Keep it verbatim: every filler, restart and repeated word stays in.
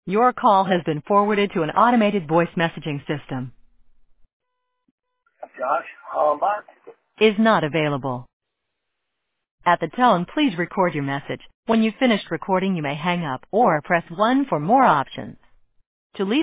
Your call has been forwarded to an automated voice messaging system. Josh Hollenbach. Is not available. At the tone, please record your message. When you've finished recording, you may hang up or press one for more options. To leave